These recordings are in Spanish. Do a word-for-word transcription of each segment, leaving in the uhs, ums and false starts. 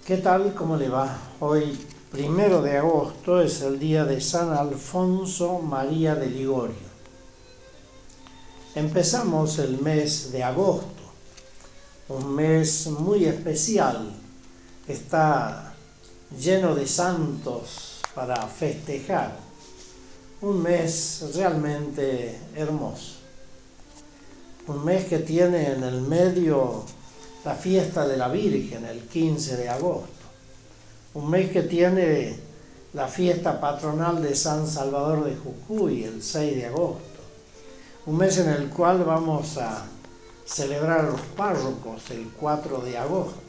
¿Qué tal? ¿Cómo le va? Hoy, primero de agosto, es el día de San Alfonso María de Ligorio. Empezamos el mes de agosto, un mes muy especial. Está lleno de santos para festejar. Un mes realmente hermoso. Un mes que tiene en el medio la fiesta de la Virgen, el quince de agosto. Un mes que tiene la fiesta patronal de San Salvador de Jujuy, el seis de agosto. Un mes en el cual vamos a celebrar a los párrocos, el cuatro de agosto.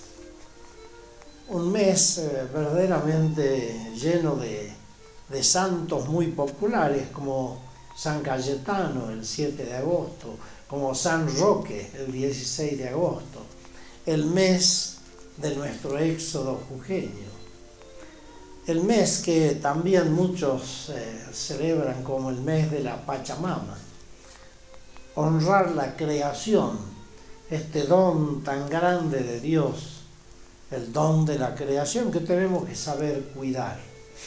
Un mes eh, verdaderamente lleno de, de santos muy populares, como San Cayetano, el siete de agosto, como San Roque, el dieciséis de agosto, el mes de nuestro éxodo jujeño, el mes que también muchos eh, celebran como el mes de la Pachamama, honrar la creación, este don tan grande de Dios, el don de la creación que tenemos que saber cuidar.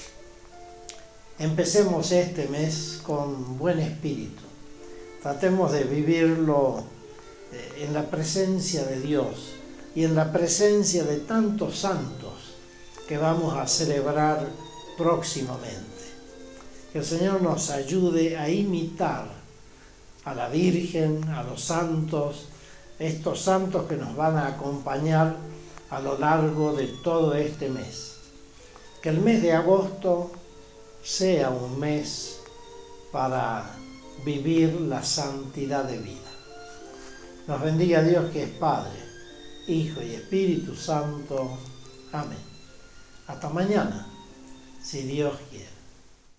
Empecemos este mes con buen espíritu. Tratemos de vivirlo en la presencia de Dios y en la presencia de tantos santos que vamos a celebrar próximamente. Que el Señor nos ayude a imitar a la Virgen, a los santos, estos santos que nos van a acompañar a lo largo de todo este mes. Que el mes de agosto sea un mes para vivir la santidad de vida. Nos bendiga Dios, que es Padre, Hijo y Espíritu Santo. Amén. Hasta mañana, si Dios quiere.